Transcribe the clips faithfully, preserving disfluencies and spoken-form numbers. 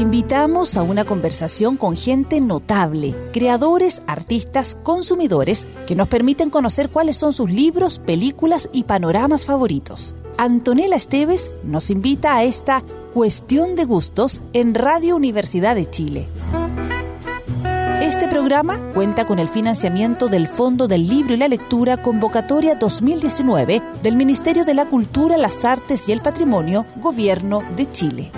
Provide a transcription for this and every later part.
invitamos a una conversación con gente notable, creadores, artistas, consumidores, que nos permiten conocer cuáles son sus libros, películas y panoramas favoritos. Antonella Esteves nos invita a esta Cuestión de Gustos en Radio Universidad de Chile. Este programa cuenta con el financiamiento del Fondo del Libro y la Lectura Convocatoria dos mil diecinueve del Ministerio de la Cultura, las Artes y el Patrimonio, Gobierno de Chile.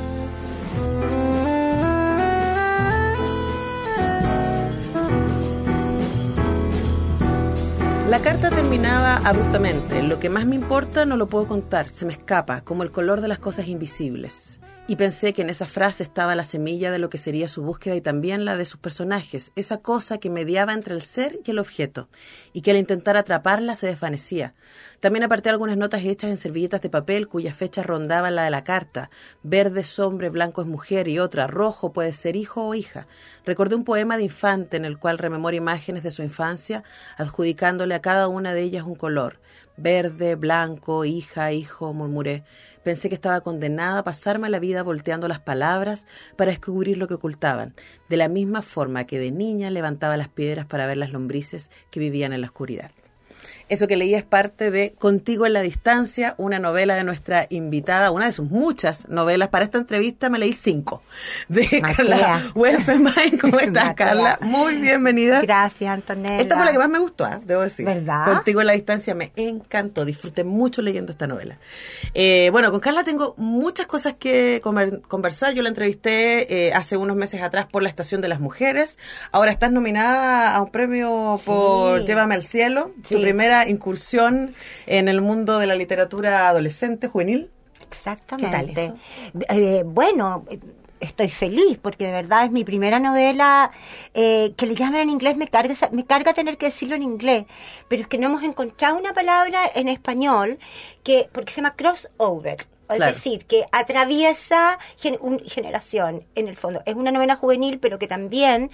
La carta terminaba abruptamente. Lo que más me importa no lo puedo contar, se me escapa, como el color de las cosas invisibles. Y pensé que en esa frase estaba la semilla de lo que sería su búsqueda y también la de sus personajes, esa cosa que mediaba entre el ser y el objeto, y que al intentar atraparla se desvanecía. También aparté algunas notas hechas en servilletas de papel cuyas fechas rondaban la de la carta. Verde es hombre, blanco es mujer y otra, rojo puede ser hijo o hija. Recordé un poema de infante en el cual rememora imágenes de su infancia, adjudicándole a cada una de ellas un color. Verde, blanco, hija, hijo, murmuré. Pensé que estaba condenada a pasarme la vida volteando las palabras para descubrir lo que ocultaban, de la misma forma que de niña levantaba las piedras para ver las lombrices que vivían en la oscuridad. Eso que leí es parte de Contigo en la Distancia, una novela de nuestra invitada, una de sus muchas novelas. Para esta entrevista me leí cinco, de Matea. Carla Welfenbein. ¿Cómo estás, Matea? Carla? Muy bienvenida. Gracias, Antonella. Esta fue la que más me gustó, ¿eh? Debo decir. ¿Verdad? Contigo en la Distancia me encantó, disfruté mucho leyendo esta novela. Eh, bueno, con Carla tengo muchas cosas que comer, conversar. Yo la entrevisté eh, hace unos meses atrás por la Estación de las Mujeres. Ahora estás nominada a un premio por sí. Llévame al cielo, sí. Tu primera incursión en el mundo de la literatura adolescente, juvenil. Exactamente. ¿Qué tal eso? Eh, bueno, estoy feliz porque de verdad es mi primera novela eh, que le llaman en inglés, me carga, me carga tener que decirlo en inglés, pero es que no hemos encontrado una palabra en español que porque se llama crossover. Es claro. decir, que atraviesa gen, un, generación, en el fondo. Es una novela juvenil, pero que también,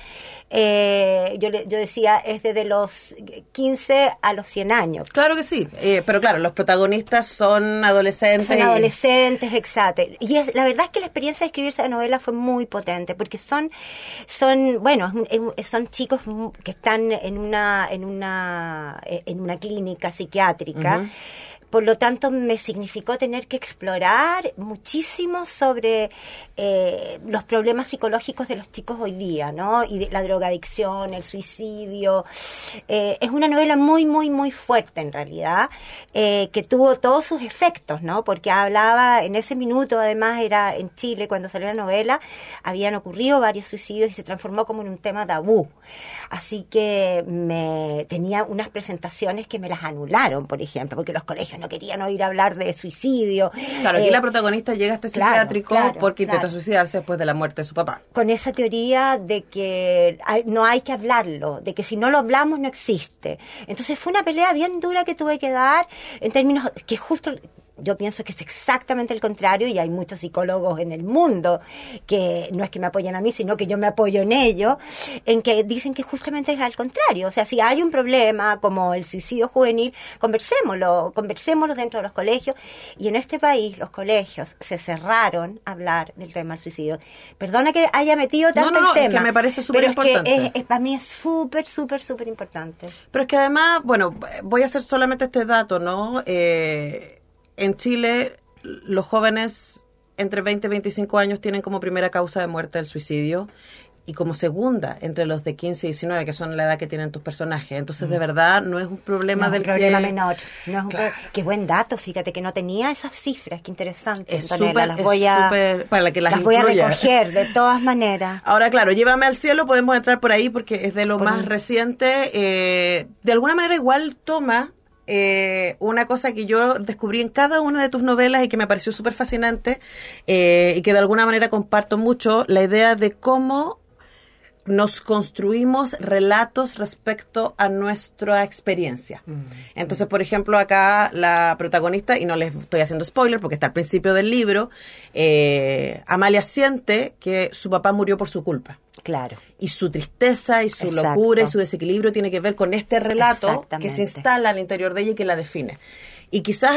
eh, yo, yo decía, es desde los quince a los cien años. Claro que sí, eh, pero claro, los protagonistas son adolescentes. Son y... adolescentes, exacto. Y es, la verdad es que la experiencia de escribir esa novela fue muy potente, porque son, son bueno, son chicos que están en una, en una, en una clínica psiquiátrica. Uh-huh. Por lo tanto, me significó tener que explorar muchísimo sobre eh, los problemas psicológicos de los chicos hoy día, ¿no? Y de la drogadicción, el suicidio. Eh, es una novela muy, muy, muy fuerte, en realidad, eh, que tuvo todos sus efectos, ¿no? Porque hablaba, en ese minuto, además, era en Chile, cuando salió la novela, habían ocurrido varios suicidios y se transformó como en un tema tabú. Así que me tenía unas presentaciones que me las anularon, por ejemplo, porque los colegios no querían oír hablar de suicidio. Claro, aquí eh, la protagonista llega a este psiquiátrico claro, claro, porque intenta claro. suicidarse después de la muerte de su papá. Con esa teoría de que hay, no hay que hablarlo, de que si no lo hablamos no existe. Entonces fue una pelea bien dura que tuve que dar en términos que justo... Yo pienso que es exactamente el contrario y hay muchos psicólogos en el mundo que no es que me apoyen a mí, sino que yo me apoyo en ello, en que dicen que justamente es al contrario. O sea, si hay un problema como el suicidio juvenil, conversémoslo, conversémoslo dentro de los colegios. Y en este país los colegios se cerraron a hablar del tema del suicidio. Perdona que haya metido tanto no, no, no, el tema. Es que me parece súper importante. Pero es que es, es, para mí es súper, súper, súper importante. Pero es que además, bueno, voy a hacer solamente este dato, ¿no? Eh... En Chile, los jóvenes entre veinte y veinticinco años tienen como primera causa de muerte el suicidio y como segunda entre los de quince y diecinueve, que son la edad que tienen tus personajes. Entonces, de verdad, no es un problema no del es un problema que... menor. No es un claro. pro... Qué buen dato, fíjate, que no tenía esas cifras, qué interesante. Es Antonella, súper, las es voy a, súper, para que las, las voy a recoger de todas maneras. Ahora, claro, Llévame al cielo, podemos entrar por ahí porque es de lo por más un... reciente. Eh, de alguna manera igual toma... Eh, una cosa que yo descubrí en cada una de tus novelas y que me pareció súper fascinante eh, y que de alguna manera comparto mucho, la idea de cómo nos construimos relatos respecto a nuestra experiencia. Mm. Entonces, por ejemplo, acá la protagonista, y no les estoy haciendo spoiler porque está al principio del libro, eh, Amalia siente que su papá murió por su culpa. Claro. Y su tristeza y su Exacto. locura y su desequilibrio tiene que ver con este relato que se instala al interior de ella y que la define. Y quizás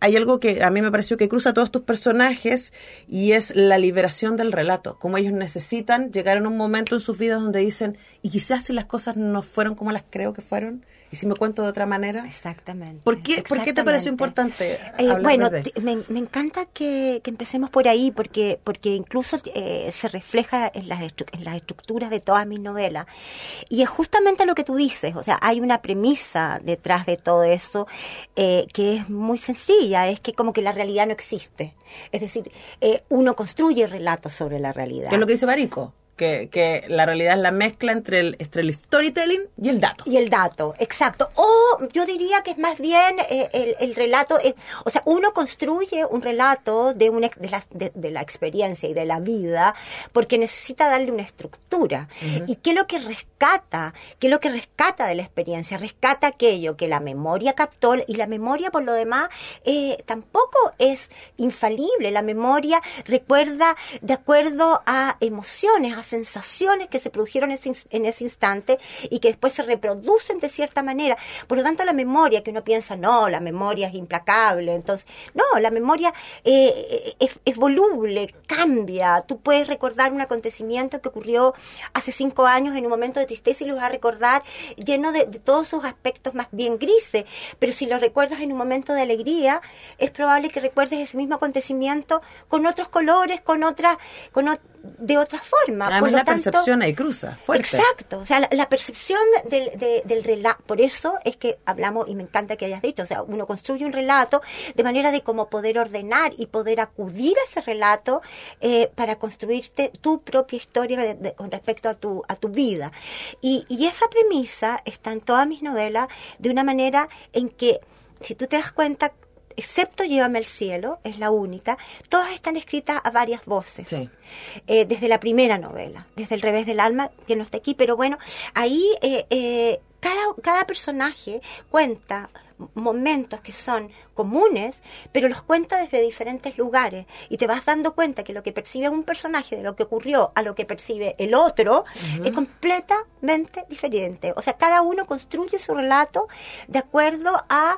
hay algo que a mí me pareció que cruza todos tus personajes y es la liberación del relato, como ellos necesitan llegar en un momento en sus vidas donde dicen, y quizás si las cosas no fueron como las creo que fueron, y si me cuento de otra manera. Exactamente. ¿Por qué, exactamente. ¿por qué te pareció importante eh, hablar Bueno, de... t- me, me encanta que, que empecemos por ahí, porque porque incluso eh, se refleja en las, estru- en las estructuras de todas mis novelas. Y es justamente lo que tú dices, o sea, hay una premisa detrás de todo eso eh, que es muy sencilla, es que como que la realidad no existe. Es decir, eh, uno construye relatos sobre la realidad. ¿Qué es lo que dice Barico? Que, que la realidad es la mezcla entre el, entre el storytelling y el dato. Y el dato, exacto. O yo diría que es más bien eh, el, el relato, eh, o sea, uno construye un relato de, una, de, la, de, de la experiencia y de la vida porque necesita darle una estructura. Uh-huh. ¿Y qué es lo que rescata? ¿Qué es lo que rescata de la experiencia? Rescata aquello que la memoria captó, y la memoria, por lo demás, eh, tampoco es infalible. La memoria recuerda de acuerdo a emociones, a sensaciones que se produjeron en ese instante y que después se reproducen de cierta manera. Por lo tanto, la memoria, que uno piensa, no, la memoria es implacable, entonces, no, la memoria eh, es, es voluble, cambia. Tú puedes recordar un acontecimiento que ocurrió hace cinco años en un momento de tristeza y lo vas a recordar lleno de, de todos sus aspectos más bien grises, pero si lo recuerdas en un momento de alegría, es probable que recuerdes ese mismo acontecimiento con otros colores, con otra, con o, de otra forma. Además, por lo la tanto, percepción ahí cruza, fuerte. Exacto, o sea, la, la percepción del, de, del relato, por eso es que hablamos, y me encanta que hayas dicho, o sea, uno construye un relato de manera de cómo poder ordenar y poder acudir a ese relato eh, para construirte tu propia historia de, de, con respecto a tu, a tu vida. Y, y esa premisa está en todas mis novelas de una manera en que, si tú te das cuenta, excepto Llévame al cielo, es la única, todas están escritas a varias voces. Sí. Eh, desde la primera novela, desde El revés del alma, que no está aquí, pero bueno, ahí eh, eh, cada, cada personaje cuenta momentos que son comunes, pero los cuenta desde diferentes lugares y te vas dando cuenta que lo que percibe un personaje de lo que ocurrió a lo que percibe el otro uh-huh. es completamente diferente. O sea, cada uno construye su relato de acuerdo a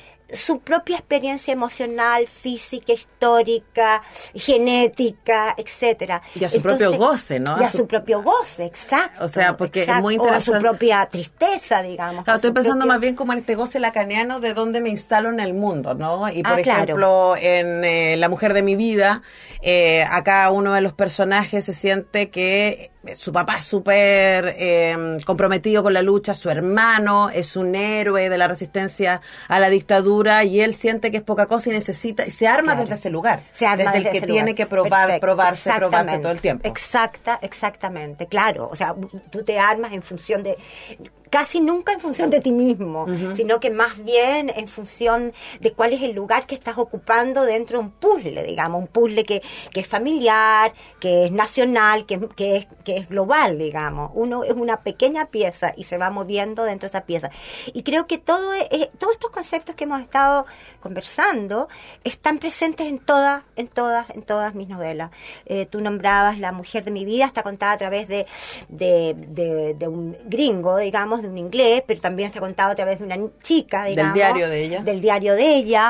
su propia experiencia emocional, física, histórica, genética, etcétera. Y a su Entonces, propio goce, ¿no? Y a su, su propio goce, exacto. O sea, porque exacto, es muy interesante. O a su propia tristeza, digamos. Claro, estoy pensando propio... más bien como en este goce lacaniano de dónde me instalo en el mundo, ¿no? Y por ah, ejemplo, claro. en eh, La mujer de mi vida, eh, acá uno de los personajes se siente que su papá es súper eh, comprometido con la lucha, su hermano es un héroe de la resistencia a la dictadura y él siente que es poca cosa y necesita, y se arma claro. desde ese lugar, se arma desde, desde el que ese tiene lugar. que probar, Perfecto. probarse, probarse todo el tiempo. Exacta, exactamente, claro, o sea, tú te armas en función de, casi nunca en función de ti mismo, uh-huh. sino que más bien en función de cuál es el lugar que estás ocupando dentro de un puzzle, digamos, un puzzle que, que es familiar, que es nacional, que, que, es, que es global, digamos. Uno es una pequeña pieza y se va moviendo dentro de esa pieza. Y creo que todo eh, todos estos conceptos que hemos estado conversando están presentes en todas, en todas, en todas mis novelas. Eh, tú nombrabas La mujer de mi vida, está contada a través de, de, de, de un gringo, digamos, de un inglés, pero también está contada a través de una chica, digamos. Del diario de ella. Del diario de ella.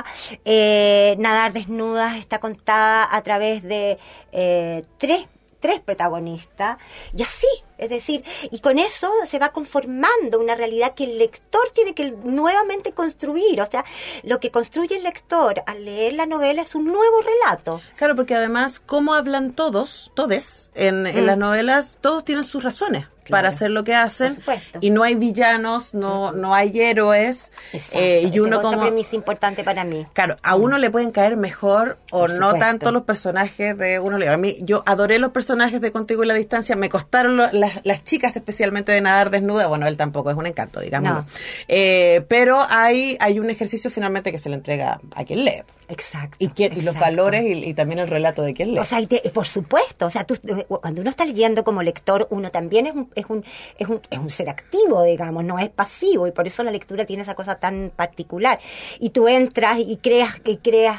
Eh, Nadar desnudas está contada a través de eh, tres tres protagonistas, y así, es decir, y con eso se va conformando una realidad que el lector tiene que nuevamente construir, o sea, lo que construye el lector al leer la novela es un nuevo relato. Claro, porque además, como hablan todos, todes, en, mm. en las novelas, todos tienen sus razones. Claro. Para hacer lo que hacen y no hay villanos, no uh-huh. no hay héroes. Eh, y uno como otra premisa importante para mí. Claro, a uno uh-huh. le pueden caer mejor o Por no supuesto. Tanto los personajes de uno. A mí yo adoré los personajes de Contigo y la distancia, me costaron lo, las, las chicas especialmente de Nadar desnuda. Bueno, él tampoco es un encanto, digamos. No. Eh, pero hay hay un ejercicio finalmente que se le entrega a quien lee. Exacto. Y, quién, exacto. y los valores y, y también el relato de quién lee. O sea, y te, por supuesto, o sea, tú, cuando uno está leyendo como lector, uno también es un, es un es un es un ser activo, digamos, no es pasivo, y por eso la lectura tiene esa cosa tan particular. Y tú entras y creas y creas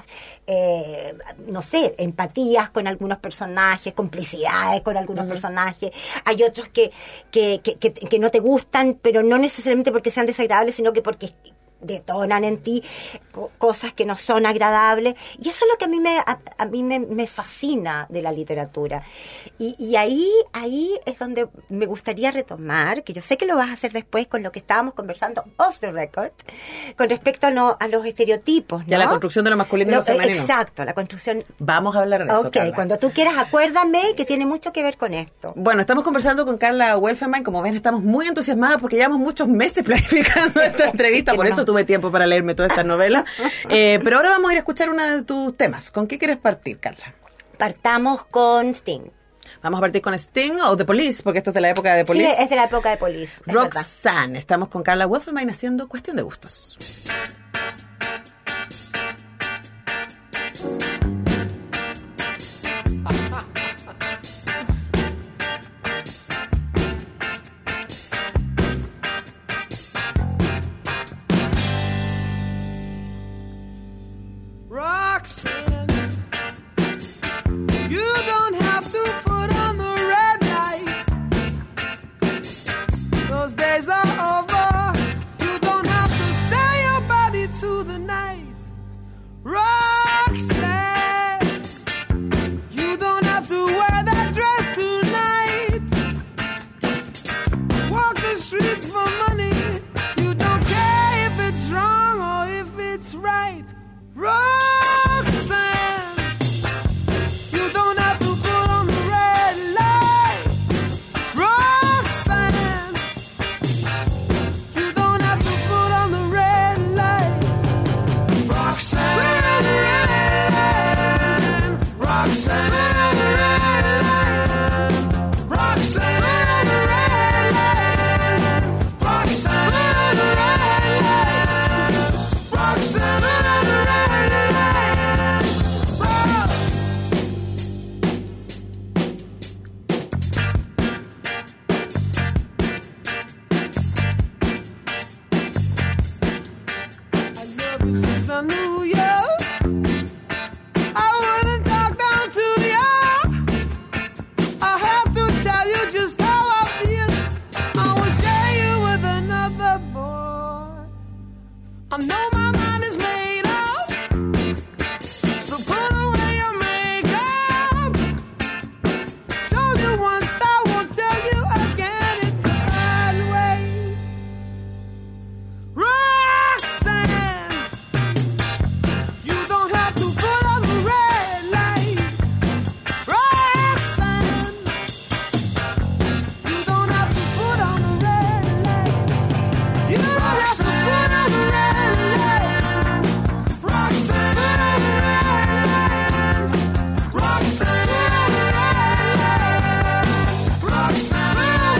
eh, no sé, empatías con algunos personajes, complicidades con algunos uh-huh. personajes. Hay otros que que, que que que no te gustan, pero no necesariamente porque sean desagradables, sino que porque detonan en ti co- cosas que no son agradables, y eso es lo que a mí me a, a mí me, me fascina de la literatura. Y, y ahí ahí es donde me gustaría retomar, que yo sé que lo vas a hacer después con lo que estábamos conversando off the record, con respecto a, no, a los estereotipos, ¿no? Ya la construcción de lo masculino y lo, lo femenino. Exacto, la construcción. Vamos a hablar de eso, Ok, Carla. cuando tú quieras, acuérdame que tiene mucho que ver con esto. Bueno, estamos conversando con Carla Welfenbein. Como ven, estamos muy entusiasmadas porque llevamos muchos meses planificando esta entrevista, por eso tuve tiempo para leerme todas estas novelas. Eh, pero ahora vamos a ir a escuchar uno de tus temas. ¿Con qué quieres partir, Carla? Partamos con Sting. Vamos a partir con Sting o The Police, porque esto es de la época de The Police. Sí, es de la época de Police. es Roxanne. Verdad. Estamos con Carla Welfenbein haciendo Cuestión de Gustos. Roxanne, you don't have to put on the red light. Those days are over. You don't have to sell your body to the night. Roxanne, you don't have to wear that dress tonight. Walk the streets for money. You don't care if it's wrong or if it's right. Roxanne, you don't have to put on the red light. Roxanne, you don't have to put on the red light. Roxanne, Roxanne, Roxanne, Roxanne, Roxanne, Roxanne. Since I knew you, I wouldn't talk down to you. I have to tell you just how I feel. I will share you with another boy. I know my mind is made up, so put away your makeup. Told you once, I won't tell you again. It's the bad way. Roxanne, you don't have to put on the red light. Roxanne, you don't have to put on the red light. You don't have to put on the red light. Roxanne, Roxanne, Roxanne, Roxanne,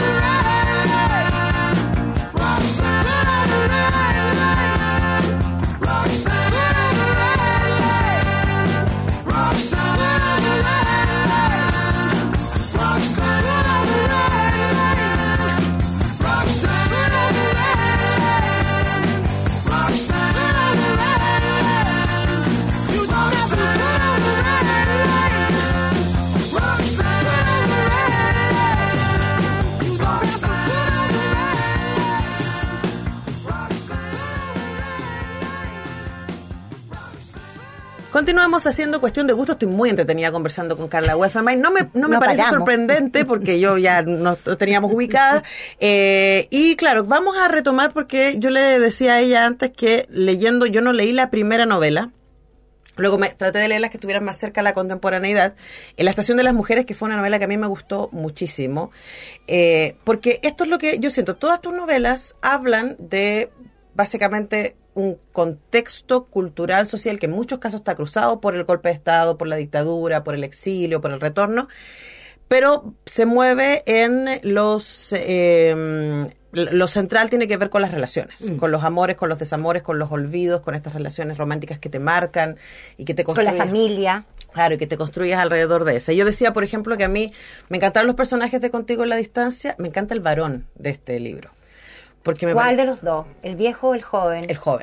Continuamos haciendo Cuestión de Gusto. Estoy muy entretenida conversando con Carla Welfenbein. No me, no me No parece paramos. sorprendente porque yo ya nos teníamos ubicadas. Eh, y claro, vamos a retomar porque yo le decía a ella antes que leyendo, yo no leí la primera novela. Luego me traté de leer las que estuvieran más cerca a la contemporaneidad. En La Estación de las Mujeres, que fue una novela que a mí me gustó muchísimo. Eh, porque esto es lo que yo siento. Todas tus novelas hablan de, básicamente, un contexto cultural, social, que en muchos casos está cruzado por el golpe de Estado, por la dictadura, por el exilio, por el retorno, pero se mueve en los... Eh, lo central tiene que ver con las relaciones, mm. con los amores, con los desamores, con los olvidos, con estas relaciones románticas que te marcan y que te construyen. Con la familia. Claro, y que te construyas alrededor de esa. Yo decía, por ejemplo, que a mí me encantaron los personajes de Contigo en la Distancia, me encanta el varón de este libro. Porque me ¿Cuál pare... de los dos? ¿El viejo o el joven? El joven.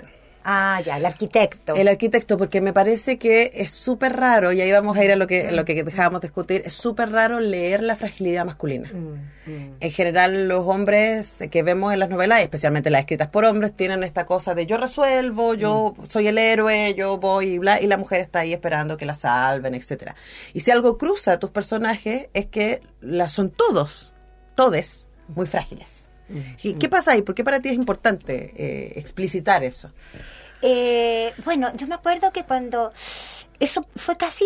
Ah, ya, el arquitecto. El arquitecto, porque me parece que es súper raro, y ahí vamos a ir a lo que, lo que dejábamos de discutir, es súper raro leer la fragilidad masculina. Mm, mm. En general, los hombres que vemos en las novelas, especialmente las escritas por hombres, tienen esta cosa de yo resuelvo, yo mm. soy el héroe, yo voy, y bla, y la mujer está ahí esperando que la salven, etcétera. Y si algo cruza a tus personajes, es que la, son todos, todes, muy frágiles. ¿Y qué pasa ahí? ¿Por qué para ti es importante eh, explicitar eso? Eh, bueno, yo me acuerdo que cuando eso fue casi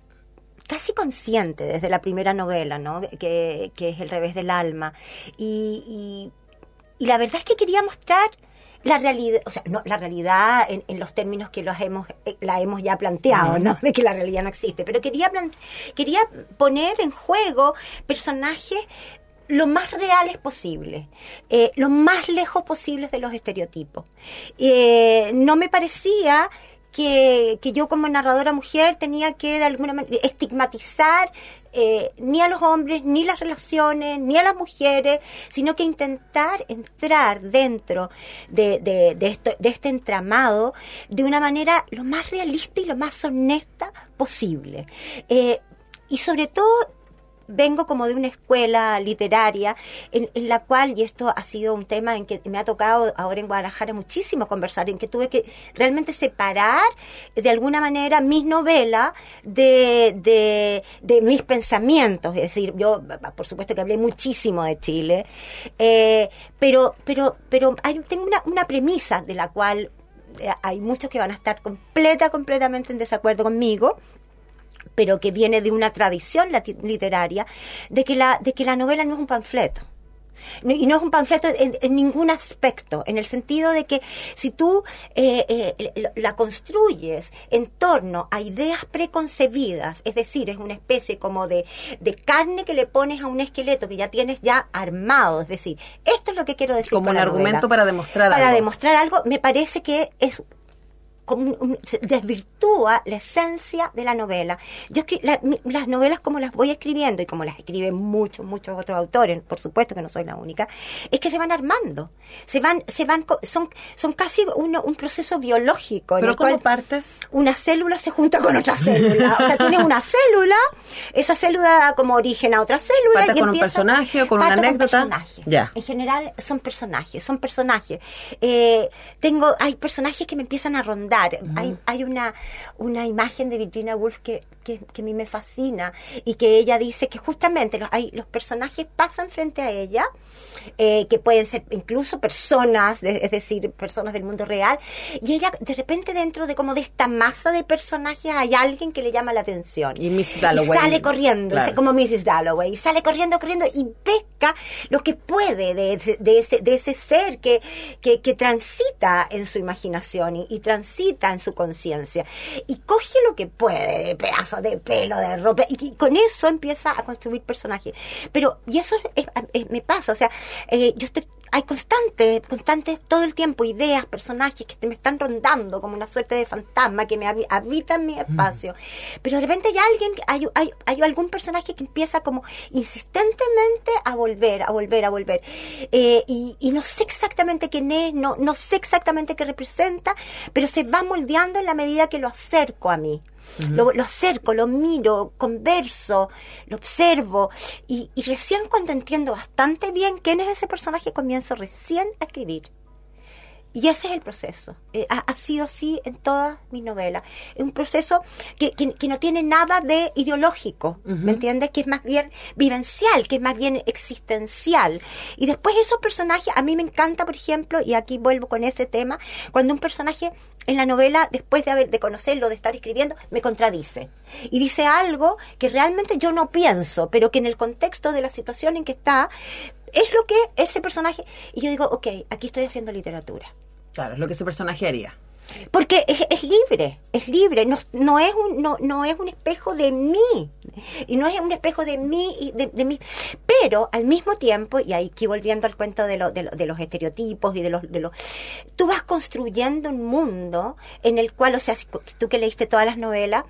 casi consciente desde la primera novela, ¿no? Que, que es El revés del alma. Y, y, y la verdad es que quería mostrar la realidad, o sea, no la realidad en, en los términos que los hemos la hemos ya planteado, ¿no? De que la realidad no existe, pero quería plan, quería poner en juego personajes lo más reales posible, eh, lo más lejos posibles de los estereotipos. Eh, no me parecía que, que yo como narradora mujer tenía que de alguna manera estigmatizar eh, ni a los hombres, ni las relaciones, ni a las mujeres, sino que intentar entrar dentro de, de, de, esto, de este entramado de una manera lo más realista y lo más honesta posible. Eh, y sobre todo, vengo como de una escuela literaria en, en la cual, y esto ha sido un tema en que me ha tocado ahora en Guadalajara muchísimo conversar, en que tuve que realmente separar de alguna manera mis novelas de, de, de mis pensamientos. Es decir, yo por supuesto que hablé muchísimo de Chile, eh, pero, pero, pero hay, tengo una, una premisa de la cual hay muchos que van a estar completa, completamente en desacuerdo conmigo, pero que viene de una tradición literaria, de que la, de que la novela no es un panfleto. Y no es un panfleto en, en ningún aspecto, en el sentido de que si tú eh, eh, la construyes en torno a ideas preconcebidas, es decir, es una especie como de, de carne que le pones a un esqueleto que ya tienes ya armado, es decir, esto es lo que quiero decir. Como un argumento para demostrar para algo. Para demostrar algo, me parece que es... Como un, se desvirtúa la esencia de la novela. Yo escri- la, mi, las novelas como las voy escribiendo y como las escriben muchos, muchos otros autores, por supuesto que no soy la única, es que se van armando, se van, se van, son, son casi un, un proceso biológico. ¿Pero cómo partes? Una célula se junta con otra célula. O sea, tienes una célula, esa célula da como origen a otra célula. ¿Partes y con empieza, un personaje o con una anécdota? Con personajes. Ya. En general son personajes, son personajes. Eh, tengo, hay personajes que me empiezan a rondar. Uh-huh. Hay, hay una, una imagen de Virginia Woolf que, que, que a mí me fascina y que ella dice que justamente los, hay, los personajes pasan frente a ella, eh, que pueden ser incluso personas, de, es decir, personas del mundo real, y ella de repente dentro de como de esta masa de personajes hay alguien que le llama la atención. Y Missus Dalloway. Y sale corriendo, claro. Como missus Dalloway, y sale corriendo, corriendo y pesca lo que puede de ese, de ese, de ese ser que, que, que transita en su imaginación y, y transita en su conciencia y coge lo que puede de pedazos de pelo, de ropa, y, y con eso empieza a construir personajes. Pero, y eso es, es, es, me pasa, o sea, eh, yo estoy hay constantes, constantes todo el tiempo, ideas, personajes que te me están rondando como una suerte de fantasma que me habita en mi espacio. Mm. Pero de repente hay alguien, hay, hay, hay algún personaje que empieza como insistentemente a volver, a volver, a volver. Eh, y, y no sé exactamente quién es, no, no sé exactamente qué representa, pero se va moldeando en la medida que lo acerco a mí. Uh-huh. Lo, lo acerco, lo miro, converso, lo observo y, y recién cuando entiendo bastante bien quién es ese personaje comienzo recién a escribir. Y ese es el proceso. Eh, ha, ha sido así en todas mis novelas. Es un proceso que, que, que no tiene nada de ideológico, uh-huh. ¿Me entiendes? Que es más bien vivencial, que es más bien existencial. Y después esos personajes, a mí me encanta, por ejemplo, y aquí vuelvo con ese tema, cuando un personaje en la novela, después de haber de conocerlo, de estar escribiendo, me contradice. Y dice algo que realmente yo no pienso, pero que en el contexto de la situación en que está, es lo que ese personaje... Y yo digo, ok, aquí estoy haciendo literatura. Claro, es lo que ese personaje haría. Porque es, es libre, es libre, no, no, es un, no, no es un espejo de mí, y no es un espejo de mí, y de, de mí, pero al mismo tiempo, y aquí volviendo al cuento de, lo, de, lo, de los estereotipos y de los, de los, tú vas construyendo un mundo en el cual, o sea, si tú que leíste todas las novelas,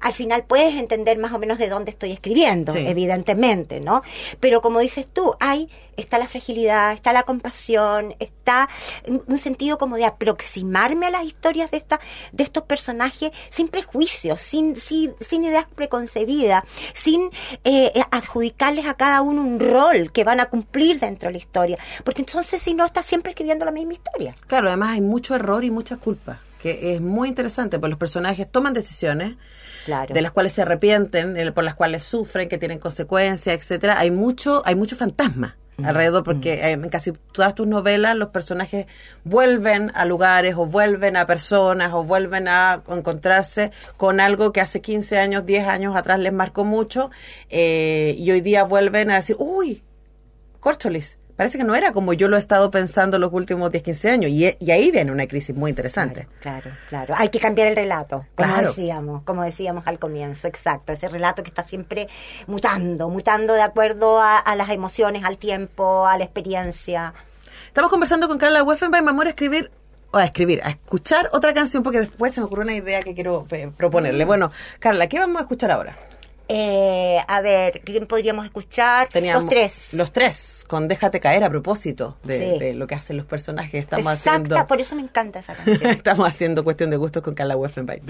al final puedes entender más o menos de dónde estoy escribiendo, Sí. evidentemente, ¿no? Pero como dices tú, hay, está la fragilidad, está la compasión, está un sentido como de aproximarme a las historias de esta, de estos personajes sin prejuicios, sin, sin, sin ideas preconcebidas, sin eh, adjudicarles a cada uno un rol que van a cumplir dentro de la historia, porque entonces si no estás siempre escribiendo la misma historia. Claro, además hay mucho error y mucha culpa, que es muy interesante, porque los personajes toman decisiones Claro. de las cuales se arrepienten, eh, por las cuales sufren, que tienen consecuencias, etcétera. Hay mucho, hay mucho fantasma mm. alrededor, porque mm. eh, en casi todas tus novelas los personajes vuelven a lugares o vuelven a personas o vuelven a encontrarse con algo que hace quince años, diez años atrás les marcó mucho, eh, y hoy día vuelven a decir, uy, córcholis, parece que no era como yo lo he estado pensando los últimos diez, quince años. Y, y ahí viene una crisis muy interesante. Claro, claro, claro. Hay que cambiar el relato, como Claro. decíamos, como decíamos al comienzo, exacto. Ese relato que está siempre mutando, mutando de acuerdo a, a las emociones, al tiempo, a la experiencia. Estamos conversando con Carla Wolfenbein. Vamos a escribir, o a escribir, a escuchar otra canción, porque después se me ocurrió una idea que quiero eh, proponerle. Bueno, Carla, ¿qué vamos a escuchar ahora? Eh, a ver, ¿quién podríamos escuchar? Teníamos los tres. Los tres, con Déjate Caer, a propósito de, Sí. de lo que hacen los personajes. Estamos Exacta, haciendo por eso me encanta esa canción. estamos haciendo Cuestión de Gustos con Carla Wolfenbein.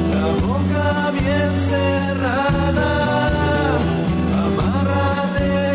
Cerrada, amárrate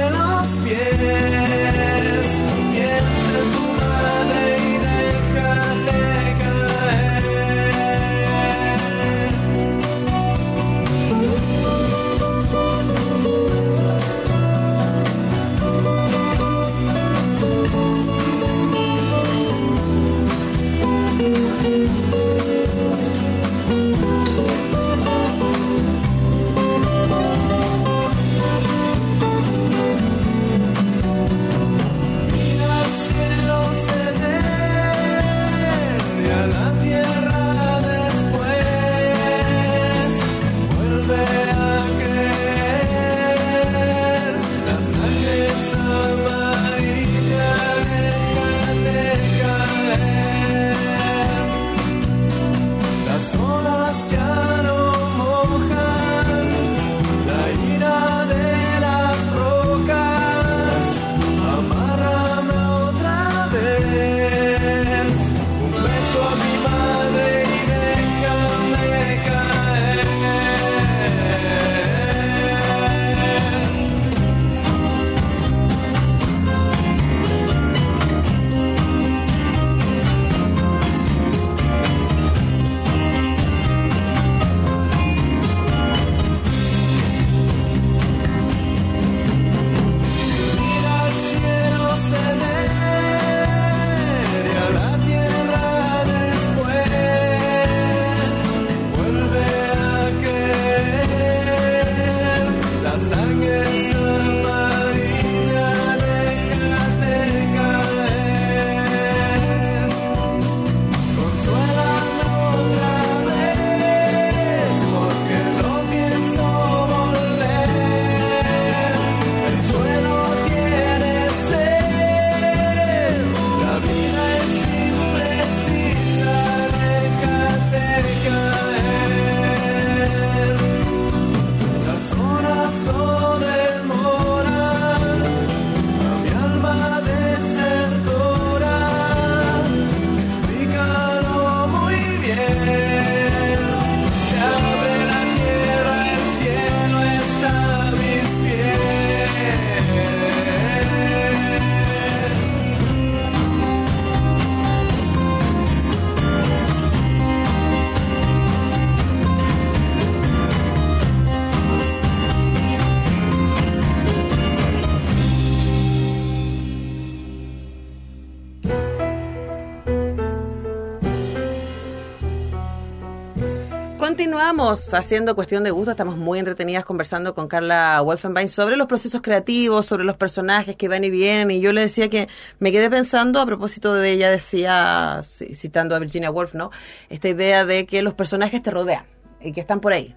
Continuamos haciendo Cuestión de Gusto. Estamos muy entretenidas conversando con Carla Wolfenbein sobre los procesos creativos, sobre los personajes que van y vienen. Y yo le decía que me quedé pensando, a propósito de ella decía, citando a Virginia Woolf, ¿no? Esta idea de que los personajes te rodean y que están por ahí.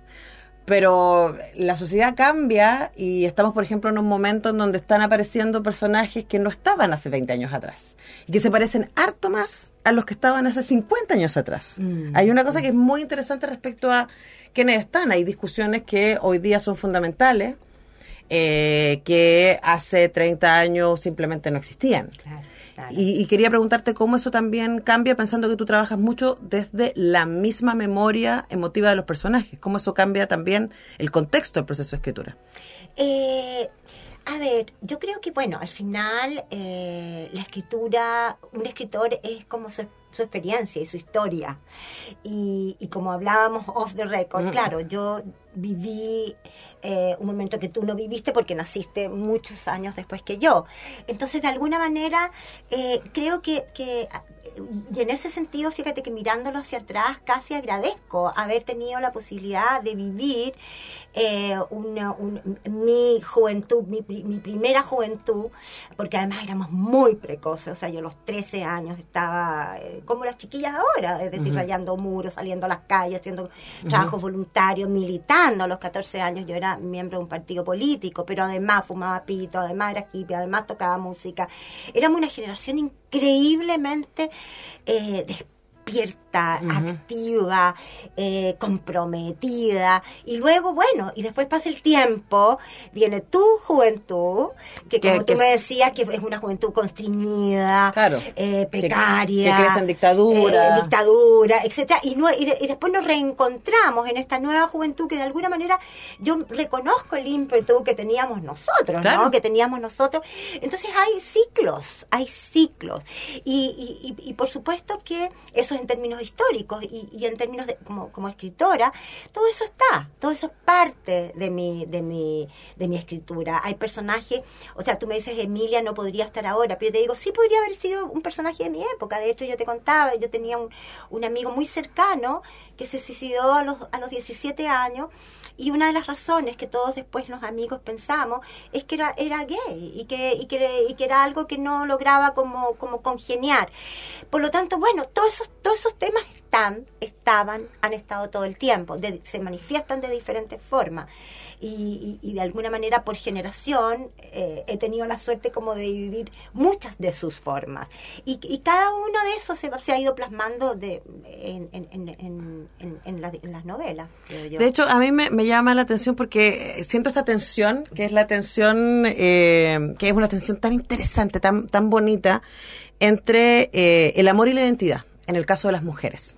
Pero la sociedad cambia y estamos, por ejemplo, en un momento en donde están apareciendo personajes que no estaban hace veinte años atrás y que se parecen harto más a los que estaban hace cincuenta años atrás. Mm. Hay una cosa que es muy interesante respecto a quiénes están. Hay discusiones que hoy día son fundamentales, eh, que hace treinta años simplemente no existían. Claro. Claro. Y, y quería preguntarte cómo eso también cambia, pensando que tú trabajas mucho desde la misma memoria emotiva de los personajes. ¿Cómo eso cambia también el contexto del proceso de escritura? Eh, a ver, yo creo que, bueno, al final eh, la escritura, un escritor es como su, su experiencia y su historia. Y, y como hablábamos off the record, mm. claro, yo viví eh, un momento que tú no viviste porque naciste muchos años después que yo. Entonces, de alguna manera, eh, creo que, que, y en ese sentido, fíjate que mirándolo hacia atrás, casi agradezco haber tenido la posibilidad de vivir eh, una, un, mi juventud, mi, mi primera juventud, porque además éramos muy precoces. O sea, yo a los trece años estaba eh, como las chiquillas ahora, es decir, uh-huh. rayando muros, saliendo a las calles, haciendo uh-huh. trabajos voluntarios, militando. A los catorce años yo era miembro de un partido político, pero además fumaba pito, además era hippie, además tocaba música. Éramos una generación increíblemente eh, despierta, uh-huh. activa, eh, comprometida. Y luego, bueno, y después pasa el tiempo, viene tu juventud, que como que, tú que me decías, que es una juventud constreñida, claro, eh, precaria, que, que crece en dictadura, eh, dictadura, etcétera. Y, no, y, de, y después nos reencontramos en esta nueva juventud que de alguna manera yo reconozco el ímpetu que teníamos nosotros, claro. ¿no? Que teníamos nosotros. Entonces hay ciclos, hay ciclos. Y, y, y, y por supuesto que eso en términos históricos y, y en términos de, como, como escritora, todo eso está, todo eso es parte de mi, de mi, de mi escritura. Hay personajes, o sea, tú me dices Emilia no podría estar ahora, pero yo te digo, sí podría haber sido un personaje de mi época. De hecho, yo te contaba, yo tenía un, un amigo muy cercano que se suicidó a los, a los diecisiete años, y una de las razones que todos después los amigos pensamos es que era, era gay y que, y, que, y que era algo que no lograba como, como congeniar. Por lo tanto, bueno, todos esos, todos esos temas están, estaban, han estado todo el tiempo, de, se manifiestan de diferentes formas. Y, y, y de alguna manera por generación eh, he tenido la suerte como de vivir muchas de sus formas. Y, y cada uno de esos se, se ha ido plasmando de, en, en, en, en, en, en, la, en las novelas, creo yo. De hecho, a mí me, me llama la atención porque siento esta tensión, que es la tensión, eh, que es una tensión tan interesante, tan, tan bonita, entre eh, el amor y la identidad, en el caso de las mujeres.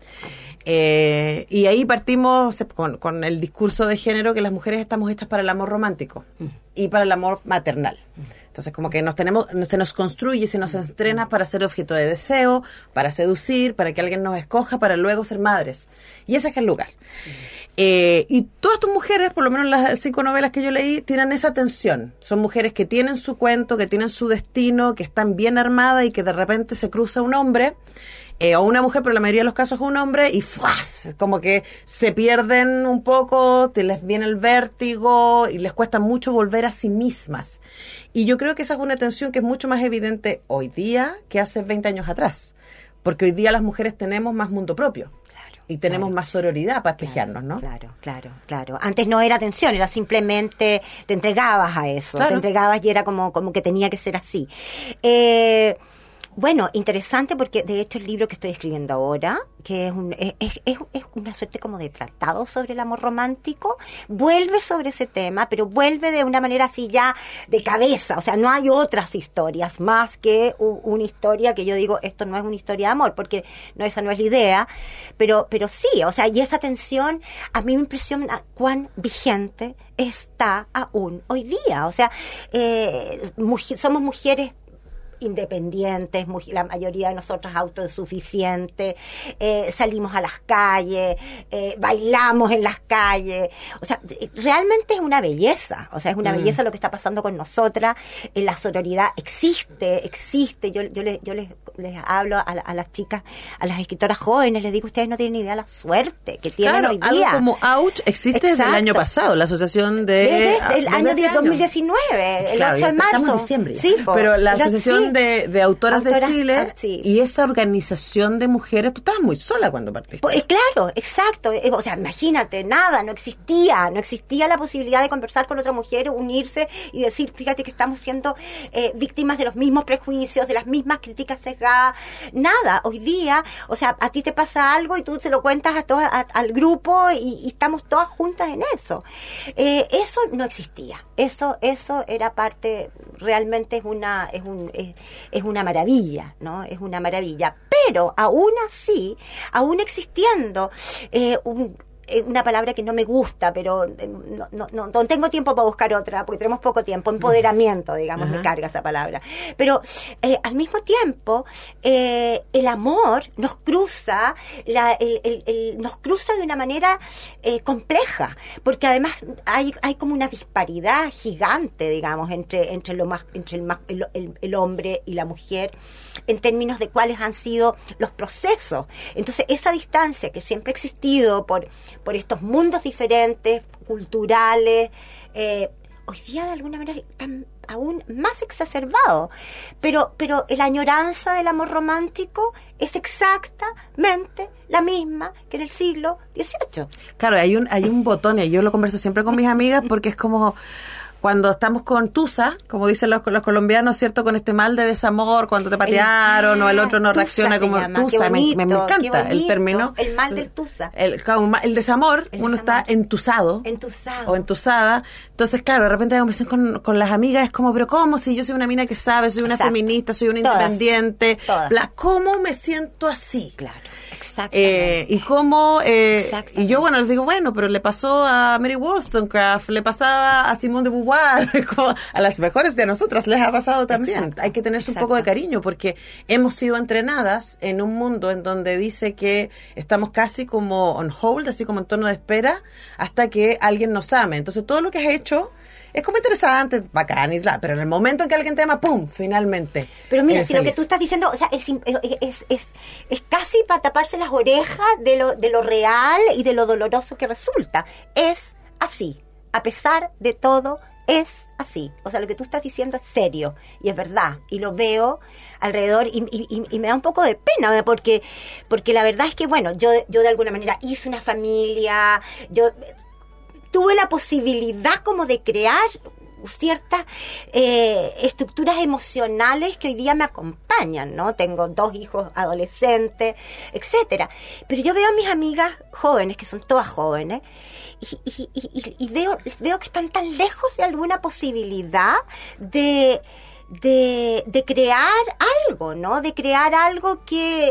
Eh, y ahí partimos con, con el discurso de género que las mujeres estamos hechas para el amor romántico mm. y para el amor maternal. Mm. Entonces como que nos tenemos, se nos construye, se nos entrena para ser objeto de deseo, para seducir, para que alguien nos escoja, para luego ser madres. Y ese es el lugar. Mm. Eh, y todas estas mujeres, por lo menos las cinco novelas que yo leí, tienen esa tensión. Son mujeres que tienen su cuento, que tienen su destino, que están bien armadas y que de repente se cruza un hombre, Eh, o una mujer, pero la mayoría de los casos es un hombre, y ¡fuas! Como que se pierden un poco, te les viene el vértigo y les cuesta mucho volver a sí mismas. Y yo creo que esa es una tensión que es mucho más evidente hoy día que hace veinte años atrás, porque hoy día las mujeres tenemos más mundo propio. Y tenemos claro. más sororidad para espejearnos, ¿no? Claro, claro, claro. Antes no era tensión, era simplemente te entregabas a eso, claro. te entregabas y era como, como que tenía que ser así. Eh... Bueno, interesante porque de hecho el libro que estoy escribiendo ahora, que es, un, es, es, es una suerte como de tratado sobre el amor romántico, vuelve sobre ese tema, pero vuelve de una manera así ya de cabeza. O sea, no hay otras historias más que u, una historia que yo digo, esto no es una historia de amor, porque no, esa no es la idea, pero, pero sí, o sea, y esa tensión a mí me impresiona cuán vigente está aún hoy día. O sea, eh, mujer, somos mujeres independientes, muy, la mayoría de nosotros autosuficientes, eh, salimos a las calles, eh, bailamos en las calles, o sea, realmente es una belleza, o sea, es una mm. belleza lo que está pasando con nosotras, eh, la sororidad existe, existe, yo, yo, les, yo les, les hablo a, a las chicas, a las escritoras jóvenes, les digo, ustedes no tienen ni idea la suerte que tienen claro, hoy día. Algo como Ouch existe Exacto. desde el año pasado, la asociación de... Desde el año de dos mil diecinueve, el claro, ocho de marzo. Estamos en diciembre. Sí, po, pero la el, asociación sí. de, de autoras, autoras de Chile ah, sí. y esa organización de mujeres, tú estabas muy sola cuando partiste. Pues, claro, exacto. O sea, imagínate, nada, no existía, no existía la posibilidad de conversar con otra mujer, unirse y decir, fíjate que estamos siendo eh, víctimas de los mismos prejuicios, de las mismas críticas sesgadas, nada. Hoy día, o sea, a ti te pasa algo y tú se lo cuentas a toda, a, al grupo y, y estamos todas juntas en eso. Eh, eso no existía. Eso, eso era parte, realmente es una, es un, es, es una maravilla, ¿no? Es una maravilla. Pero aún así, aún existiendo eh, un una palabra que no me gusta, pero no, no, no, no tengo tiempo para buscar otra, porque tenemos poco tiempo, empoderamiento, digamos, uh-huh. me carga esa palabra. Pero eh, al mismo tiempo, eh, el amor nos cruza, la, el, el, el, nos cruza de una manera eh, compleja, porque además hay, hay como una disparidad gigante, digamos, entre, entre, lo más, entre el, el, el, el hombre y la mujer, en términos de cuáles han sido los procesos. Entonces, esa distancia que siempre ha existido por por estos mundos diferentes, culturales, eh, hoy día de alguna manera están aún más exacerbados. Pero, pero la añoranza del amor romántico es exactamente la misma que en el siglo dieciocho. Claro, hay un, hay un botón, y yo lo converso siempre con mis amigas, porque es como... Cuando estamos con tusa, como dicen los, los colombianos, ¿cierto? Con este mal de desamor, cuando te patearon el, ah, o el otro no reacciona como tusa. Bonito, me, me encanta bonito, el término. El mal del tusa. El, el desamor, el uno desamor. Está entusado. Entusado. O entusada. Entonces, claro, de repente la conversación con, con las amigas es como, pero ¿cómo? Si yo soy una mina que sabe, soy una Exacto. feminista, soy una Todas. independiente. Todas. Bla, ¿cómo me siento así? Claro. Exactamente. Eh, y cómo eh, y yo bueno les digo bueno pero le pasó a Mary Wollstonecraft, le pasaba a Simone de Beauvoir, a las mejores de nosotras les ha pasado también. Exacto. Hay que tenerse Exacto. un poco de cariño porque hemos sido entrenadas en un mundo en donde dice que estamos casi como on hold, así como en tono de espera hasta que alguien nos ame. Entonces todo lo que has hecho es como interesante, bacán, y bla, pero en el momento en que alguien te ama, ¡pum!, finalmente. Pero mira, si feliz. Lo que tú estás diciendo, o sea, es, es, es, es casi para taparse las orejas de lo, de lo real y de lo doloroso que resulta. Es así, a pesar de todo, es así. O sea, lo que tú estás diciendo es serio y es verdad. Y lo veo alrededor y, y, y me da un poco de pena porque, porque la verdad es que, bueno, yo, yo de alguna manera hice una familia, yo... tuve la posibilidad como de crear ciertas eh, estructuras emocionales que hoy día me acompañan, ¿no? Tengo dos hijos adolescentes, etcétera. Pero yo veo a mis amigas jóvenes, que son todas jóvenes, y, y, y, y veo, veo que están tan lejos de alguna posibilidad de, de, de crear algo, ¿no? De crear algo que...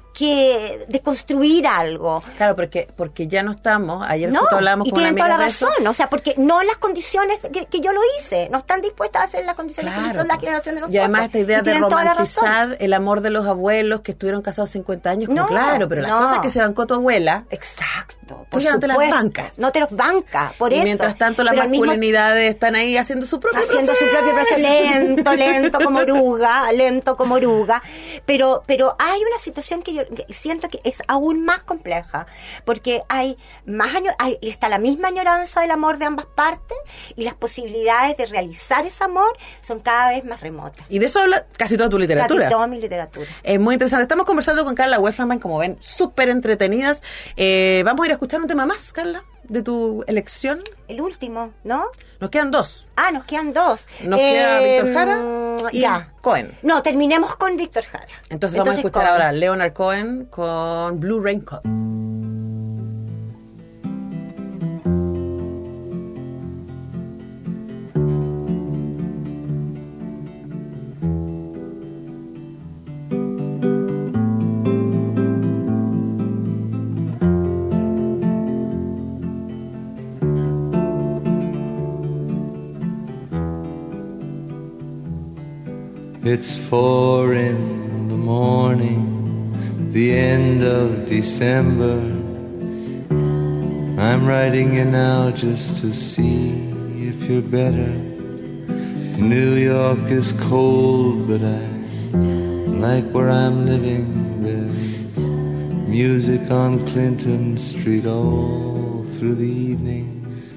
que de construir algo. Claro, porque porque ya no estamos, ayer no, justo hablábamos y con una tienen amiga toda la de eso. razón, o sea, porque no las condiciones que, que yo lo hice, no están dispuestas a hacer las condiciones claro, que son la generación de nosotros. Y además esta idea de romantizar el amor de los abuelos que estuvieron casados cincuenta años, como, no, claro, pero las no. cosas que se bancó tu abuela, exacto, tú ya no te las bancas. No te los bancas, por y eso. Mientras tanto las pero masculinidades mismo, están ahí haciendo su propio haciendo proceso. su propio proceso, lento, lento como oruga, lento como oruga, pero, pero hay una situación que yo que siento que es aún más compleja, porque hay más año, hay, está la misma añoranza del amor de ambas partes y las posibilidades de realizar ese amor son cada vez más remotas. Y de eso habla casi toda tu literatura. Casi toda mi literatura. Es muy interesante. Estamos conversando con Carla Wolfram, como ven, súper entretenidas. Eh, vamos a ir a escuchar un tema más, Carla, de tu elección. El último, ¿no? Nos quedan dos. Ah, nos quedan dos. Nos eh, queda Víctor Jara y ya. Cohen. No, terminemos con Víctor Jara. Entonces, Entonces vamos a escuchar Cohen. ahora Leonard Cohen con Blue Raincoat. It's four in the morning, the end of December. I'm writing you now just to see if you're better. New York is cold, but I like where I'm living. There's music on Clinton Street all through the evening.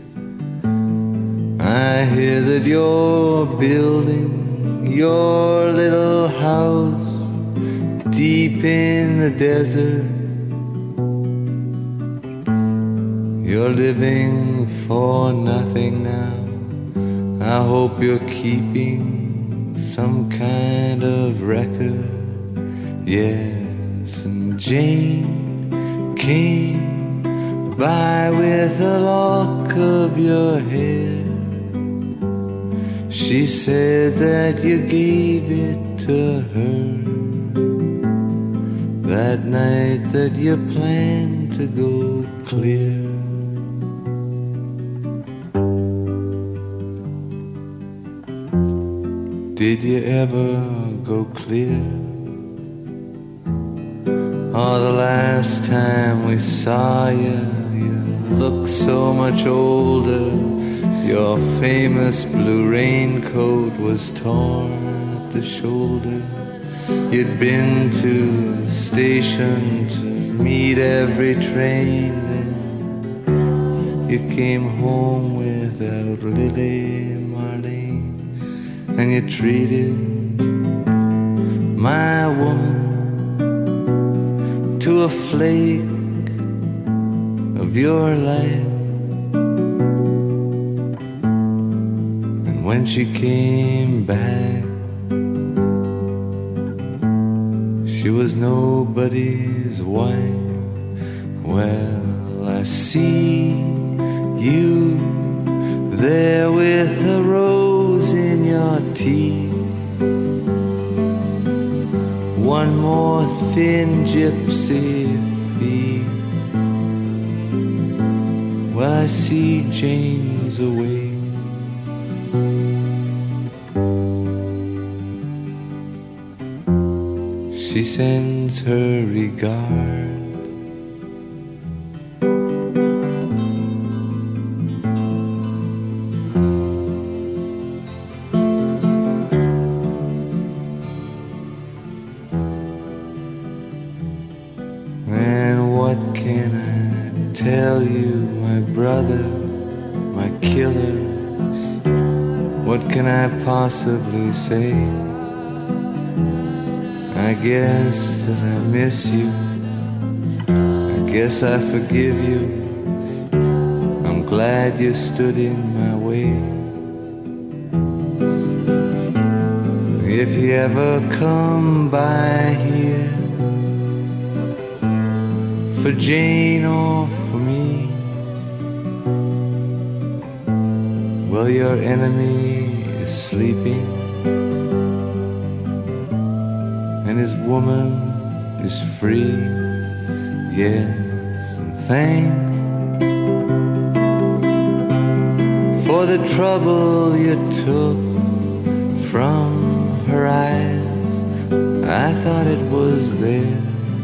I hear that you're building your little house deep in the desert. You're living for nothing now. I hope you're keeping some kind of record. Yes, and Jane came by with a lock of your hair. She said that you gave it to her that night that you planned to go clear. Did you ever go clear? Oh, the last time we saw you, you looked so much older. Your famous blue raincoat was torn at the shoulder. You'd been to the station to meet every train. Then you came home without Lily Marlene, and you treated my woman to a flake of your life. And when she came back, she was nobody's wife. Well, I see you there with a rose in your teeth. One more thin gypsy thief. Well, I see Jane's away. She sends her regards. And what can I tell you, my brother, my killer? What can I possibly say? I guess that I miss you. I guess I forgive you. I'm glad you stood in my way. If you ever come by here, for Jane or for me, well, your enemy is sleeping, and his woman is free. Yes, and thanks for the trouble you took from her eyes. I thought it was there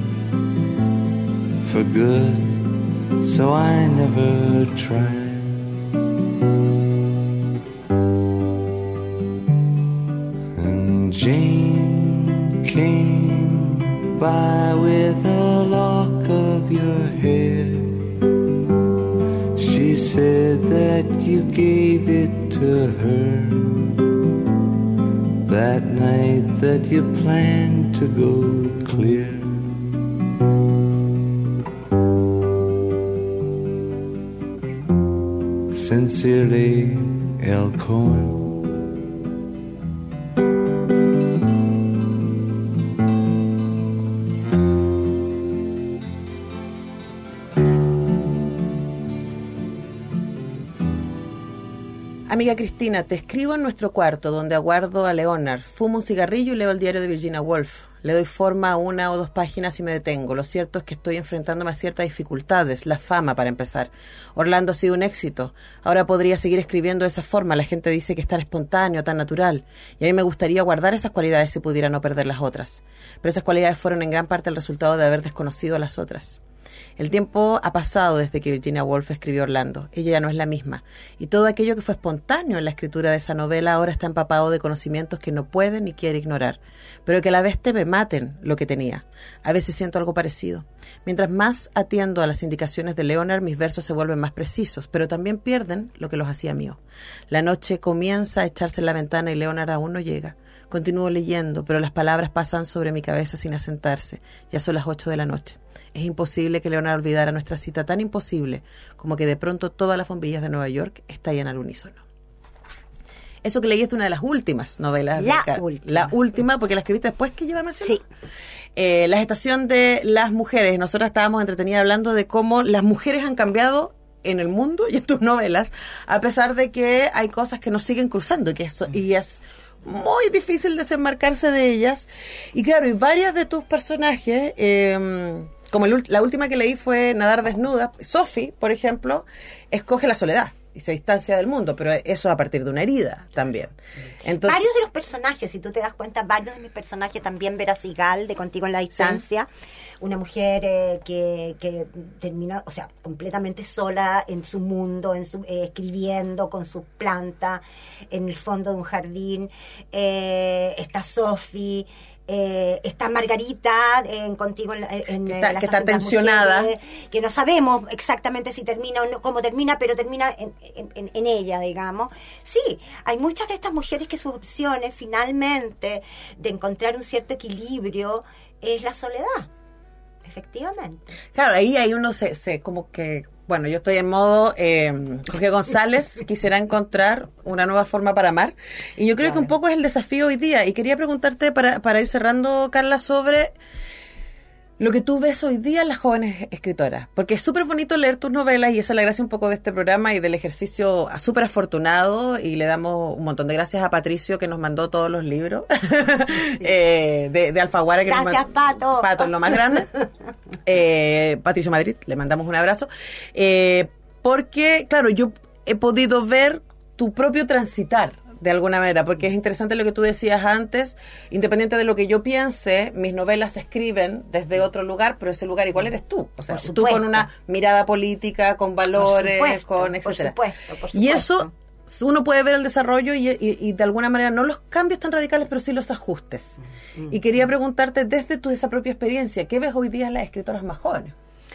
for good, so I never tried. And Jane came by with a lock of your hair. She said that you gave it to her that night that you planned to go clear. Sincerely, L. Cohen. Amiga Cristina, te escribo en nuestro cuarto donde aguardo a Leonard. Fumo un cigarrillo y leo el diario de Virginia Woolf. Le doy forma a una o dos páginas y me detengo. Lo cierto es que estoy enfrentándome a ciertas dificultades. La fama, para empezar. Orlando ha sido un éxito. Ahora podría seguir escribiendo de esa forma. La gente dice que es tan espontáneo, tan natural. Y a mí me gustaría guardar esas cualidades si pudiera no perder las otras. Pero esas cualidades fueron en gran parte el resultado de haber desconocido las otras. El tiempo ha pasado desde que Virginia Woolf escribió Orlando. Ella ya no es la misma. Y todo aquello que fue espontáneo en la escritura de esa novela ahora está empapado de conocimientos que no puede ni quiere ignorar, pero que a la vez teme maten lo que tenía. A veces siento algo parecido. Mientras más atiendo a las indicaciones de Leonard, mis versos se vuelven más precisos, pero también pierden lo que los hacía míos. La noche comienza a echarse en la ventana y Leonard aún no llega. Continúo leyendo, pero las palabras pasan sobre mi cabeza sin asentarse. Ya son las ocho de la noche. Es imposible que Leonard olvidara nuestra cita, tan imposible como que de pronto todas las bombillas de Nueva York estallan al unísono. Eso que leí es de una de las últimas novelas. La de Car- última. La última, porque la escribiste después que lleva Marcelo. Sí. Eh, la gestación de las mujeres. Nosotras estábamos entretenidas hablando de cómo las mujeres han cambiado en el mundo y en tus novelas, a pesar de que hay cosas que nos siguen cruzando y que eso, y es muy difícil desenmarcarse de ellas. Y claro, y varias de tus personajes, eh, como el, la última que leí fue Nadar desnuda, Sophie, por ejemplo, escoge la soledad y se distancia del mundo, pero eso a partir de una herida también. Entonces, varios de los personajes, si tú te das cuenta, varios de mis personajes, también Vera Sigal, de Contigo en la Distancia, sí. Una mujer eh, que, que termina, o sea, completamente sola en su mundo, en su, eh, escribiendo con su planta en el fondo de un jardín. Eh, está Sophie. Eh, está Margarita en Contigo en, en, que está, en la que está tensionada, mujeres, que no sabemos exactamente si termina o no, cómo termina, pero termina en, en, en ella, digamos. Sí, hay muchas de estas mujeres que sus opciones finalmente de encontrar un cierto equilibrio es la soledad, efectivamente. Claro, ahí hay uno se, se como que, bueno, yo estoy en modo eh, Jorge González quisiera encontrar una nueva forma para amar, y yo creo claro. que un poco es el desafío hoy día, y quería preguntarte para, para ir cerrando, Carla, sobre lo que tú ves hoy día en las jóvenes escritoras, porque es súper bonito leer tus novelas y esa es la gracia un poco de este programa y del ejercicio súper afortunado, y le damos un montón de gracias a Patricio que nos mandó todos los libros eh, de, de Alfaguara. Que gracias, nos Pato. Pato es lo más grande. eh, Patricio Madrid, le mandamos un abrazo. Eh, porque, claro, yo he podido ver tu propio transitar de alguna manera, porque es interesante lo que tú decías antes, independiente de lo que yo piense, mis novelas se escriben desde otro lugar, pero ese lugar igual eres tú, o sea, tú con una mirada política, con valores, supuesto, con etcétera. Por supuesto, por supuesto. Y eso uno puede ver el desarrollo y, y, y de alguna manera no los cambios tan radicales, pero sí los ajustes. Mm. Y quería preguntarte desde tu esa propia experiencia, ¿qué ves hoy día en las escritoras más jóvenes?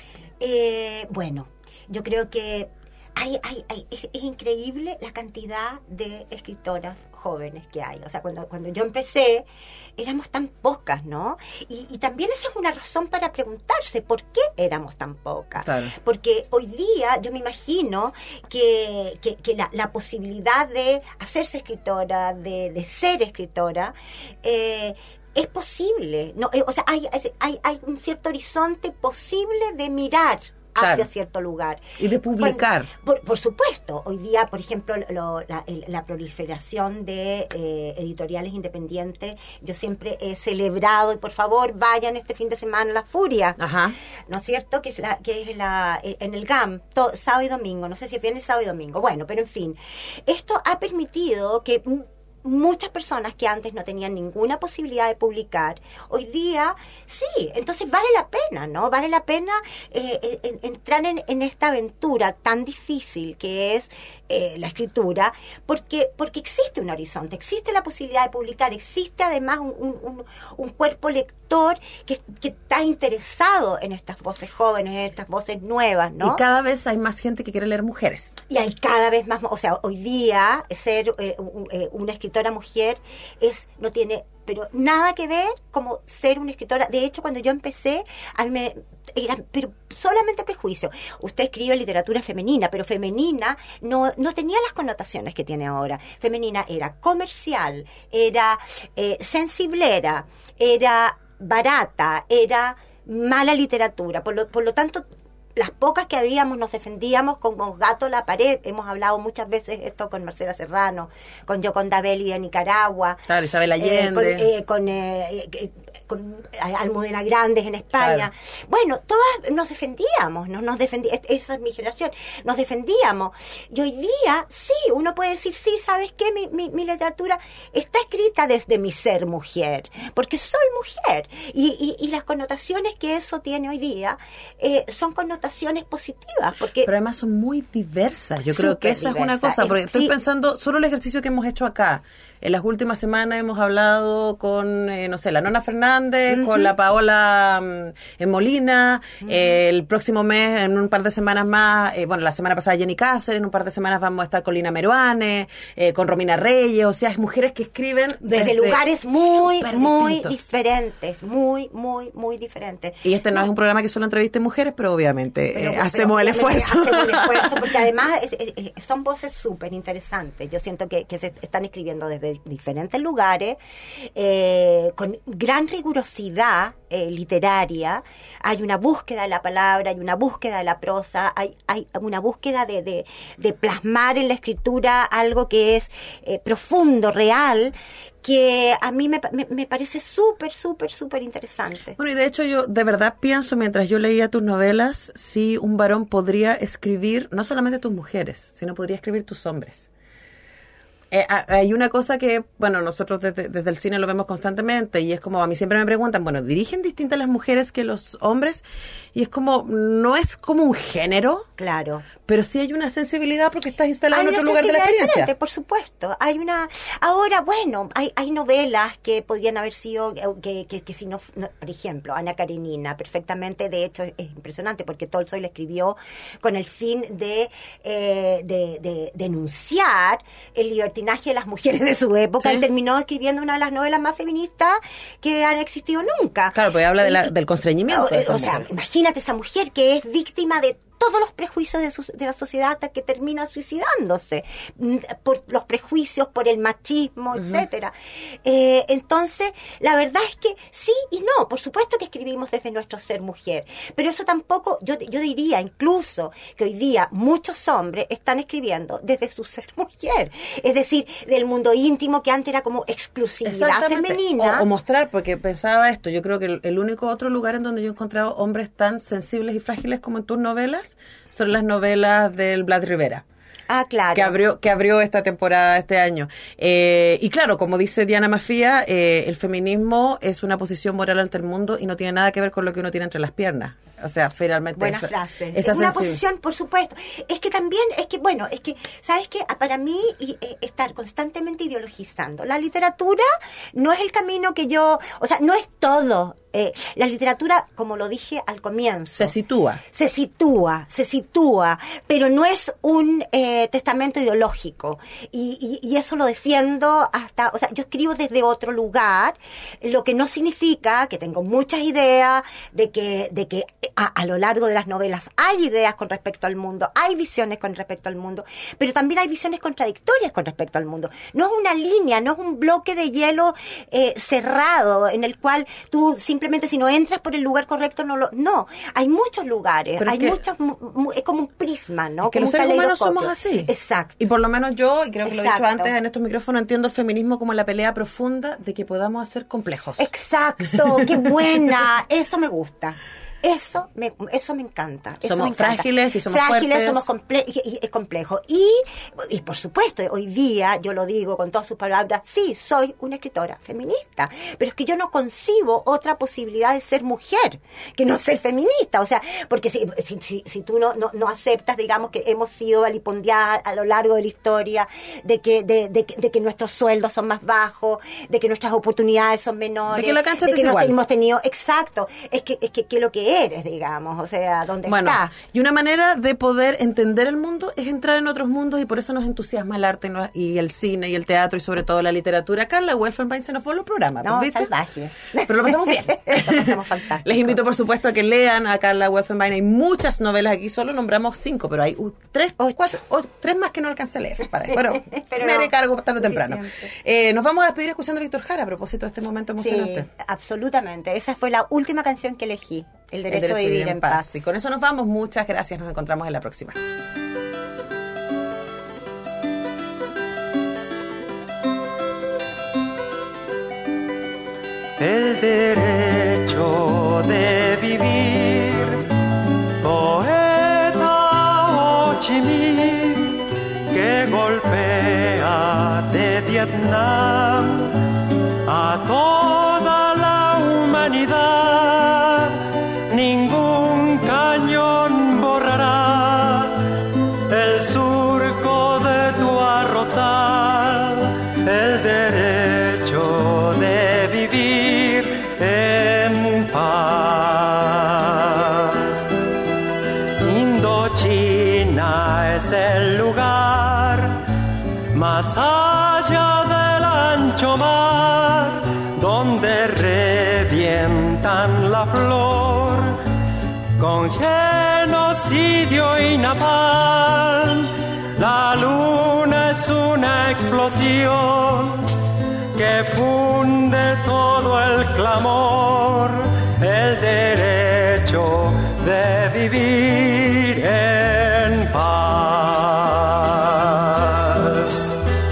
Eh, bueno, yo creo que Hay, hay, hay, es, es increíble la cantidad de escritoras jóvenes que hay. O sea, cuando, cuando yo empecé, éramos tan pocas, ¿no? Y, y también esa es una razón para preguntarse por qué éramos tan pocas. Claro. Porque hoy día yo me imagino que, que, que la, la posibilidad de hacerse escritora, de, de ser escritora, eh, es posible. No, eh, o sea, hay, hay, hay un cierto horizonte posible de mirar hacia claro. cierto lugar. Y de publicar. Bueno, por, por supuesto, hoy día, por ejemplo, lo, la, el, la proliferación de eh, editoriales independientes, yo siempre he celebrado, y por favor, vayan este fin de semana a La Furia, Ajá. ¿no es cierto? Que es, la, que es la, en el G A M, todo, sábado y domingo, no sé si es viernes, sábado y domingo, bueno, pero en fin, esto ha permitido que muchas personas que antes no tenían ninguna posibilidad de publicar, hoy día sí, entonces vale la pena, ¿no? Vale la pena eh, en, entrar en, en esta aventura tan difícil que es eh, la escritura, porque porque existe un horizonte, existe la posibilidad de publicar, existe además un, un, un cuerpo lector que, que está interesado en estas voces jóvenes, en estas voces nuevas, ¿no? Y cada vez hay más gente que quiere leer mujeres. Y hay cada vez más, o sea, hoy día ser eh, una escritora mujer es no tiene pero nada que ver como ser una escritora. De hecho, cuando yo empecé, a mí me era pero solamente prejuicio. Usted escribe literatura femenina, pero femenina no no tenía las connotaciones que tiene ahora. Femenina era comercial, era eh, sensiblera, era barata, era mala literatura. Por lo, por lo tanto, las pocas que habíamos nos defendíamos como gato a la pared. Hemos hablado muchas veces esto con Marcela Serrano, con Yoconda Belli de Nicaragua, claro, Isabel Allende, eh, con, eh, con, eh, con Almudena Grandes en España. Claro. Bueno, todas nos defendíamos, no nos defendíamos, esa es mi generación, nos defendíamos. Y hoy día, sí, uno puede decir, sí, ¿sabes qué? Mi, mi, mi literatura está escrita desde mi ser mujer, porque soy mujer. Y, y, y las connotaciones que eso tiene hoy día eh, son connotaciones positivas. Porque pero además son muy diversas. Yo creo que esa diversa. Es una cosa, porque estoy sí. pensando, solo el ejercicio que hemos hecho acá. En las últimas semanas hemos hablado con, eh, no sé, la Nona Fernández, uh-huh. con la Paola um, en Molina, uh-huh. eh, el próximo mes, en un par de semanas más, eh, bueno, la semana pasada Jenny Cáceres, en un par de semanas vamos a estar con Lina Meruane, eh, con Romina Reyes, o sea, es mujeres que escriben desde, desde lugares muy, muy distintos. diferentes, muy, muy, muy diferentes. Y este no, no es un programa que solo entreviste mujeres, pero obviamente pero, eh, pero, hacemos pero, el esfuerzo. Hacemos el esfuerzo, porque además es, es, es, son voces súper interesantes. Yo siento que, que se están escribiendo desde diferentes lugares, eh, con gran rigurosidad eh, literaria. Hay una búsqueda de la palabra, hay una búsqueda de la prosa, hay, hay una búsqueda de, de, de plasmar en la escritura algo que es eh, profundo, real, que a mí me, me, me parece súper, súper, súper interesante. Bueno, y de hecho yo de verdad pienso, mientras yo leía tus novelas, si un varón podría escribir, no solamente tus mujeres, sino podría escribir tus hombres. Eh, hay una cosa que, bueno, nosotros desde, desde el cine lo vemos constantemente y es como, a mí siempre me preguntan, bueno, ¿dirigen distintas las mujeres que los hombres? Y es como, no es como un género. Claro. Pero sí hay una sensibilidad porque estás instalado en otro lugar de la experiencia. Por supuesto. Hay una, ahora, bueno, hay, hay novelas que podrían haber sido, que, que, que si no, no, por ejemplo, Ana Karenina, perfectamente, de hecho, es, es impresionante porque Tolstoy la escribió con el fin de, eh, de, de denunciar el libertinaje de las mujeres de su época, ¿sí? Y terminó escribiendo una de las novelas más feministas que han existido nunca. Claro, porque habla de la, del constreñimiento. O, de esa o sea, imagínate esa mujer que es víctima de todos los prejuicios de, su, de la sociedad hasta que termina suicidándose por los prejuicios, por el machismo, uh-huh. etcétera. Eh, entonces, la verdad es que sí y no. Por supuesto que escribimos desde nuestro ser mujer, pero eso tampoco, yo, yo diría incluso que hoy día muchos hombres están escribiendo desde su ser mujer, es decir, del mundo íntimo que antes era como exclusividad femenina. O, o mostrar, porque pensaba esto, yo creo que el, el único otro lugar en donde yo he encontrado hombres tan sensibles y frágiles como en tus novelas son las novelas del Blas Rivera. Ah, claro. Que abrió, que abrió esta temporada, este año. Eh, y claro, como dice Diana Mafía, eh, el feminismo es una posición moral ante el mundo y no tiene nada que ver con lo que uno tiene entre las piernas. O sea, finalmente... Buena esa, frase. Esa es una posición, por supuesto. Es que también, es que, bueno, es que, ¿sabes qué? Para mí, y, eh, estar constantemente ideologizando. La literatura no es el camino que yo... O sea, no es todo. Eh, la literatura, como lo dije al comienzo... Se sitúa. Se sitúa, se sitúa, pero no es un eh, testamento ideológico. Y, y, y eso lo defiendo hasta... O sea, yo escribo desde otro lugar, lo que no significa que tengo muchas ideas de que... De que A, a lo largo de las novelas hay ideas con respecto al mundo, hay visiones con respecto al mundo, pero también hay visiones contradictorias con respecto al mundo. No es una línea, no es un bloque de hielo eh, cerrado en el cual tú simplemente si no entras por el lugar correcto no lo... No, hay muchos lugares, pero hay es que, muchos... Es como un prisma, ¿no? Es que como los seres humanos somos así. Exacto. Y por lo menos yo, y creo que Exacto. lo he dicho antes en estos micrófonos, entiendo el feminismo como la pelea profunda de que podamos hacer complejos. Exacto, qué buena, eso me gusta. Eso me, eso me encanta. Eso somos me encanta. frágiles y somos frágiles, fuertes. somos comple- y, y, es complejo. Y, y por supuesto, hoy día, yo lo digo con todas sus palabras, sí, soy una escritora feminista, pero es que yo no concibo otra posibilidad de ser mujer que no ser feminista. O sea, porque si, si, si, si tú no, no, no aceptas, digamos, que hemos sido vilipendiadas a lo largo de la historia, de que, de, de, de, de que nuestros sueldos son más bajos, de que nuestras oportunidades son menores, de que la cancha de es que desigual. no hemos tenido, exacto, es que, es que, que lo que eres, digamos, o sea, ¿dónde bueno, estás? Y una manera de poder entender el mundo es entrar en otros mundos y por eso nos entusiasma el arte y el cine y el teatro y sobre todo la literatura. Carla Welfenbein se nos fue en los programas, no, ¿viste? salvaje. Pero lo pasamos bien. Lo pasamos fantástico. Les invito, por supuesto, a que lean a Carla Welfenbein. Hay muchas novelas aquí, solo nombramos cinco, pero hay uh, tres, Ocho. cuatro, oh, tres más que no alcancé a leer. Para, bueno, pero me haré no, cargo tarde o suficiente. temprano. Eh, nos vamos a despedir escuchando a Víctor Jara a propósito de este momento emocionante. Sí, absolutamente. Esa fue la última canción que elegí. El derecho, el derecho a vivir en paz. paz. Y con eso nos vamos. Muchas gracias. Nos encontramos en la próxima. El derecho de vivir, poeta Ho Chi Minh, que golpea de Vietnam a toda la humanidad. Ningún cañón borrará el surco de tu arrozal. El derecho de vivir en paz. Indochina es el lugar más allá del ancho mar, donde revientan la flor con genocidio y napalm. La luna es una explosión que funde todo el clamor, el derecho de vivir en paz.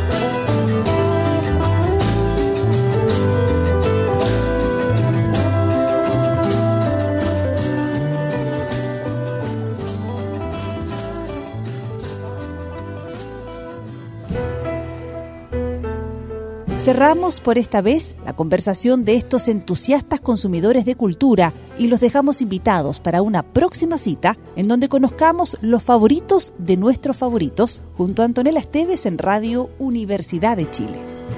Cerramos por esta vez la conversación de estos entusiastas consumidores de cultura y los dejamos invitados para una próxima cita en donde conozcamos los favoritos de nuestros favoritos junto a Antonella Esteves en Radio Universidad de Chile.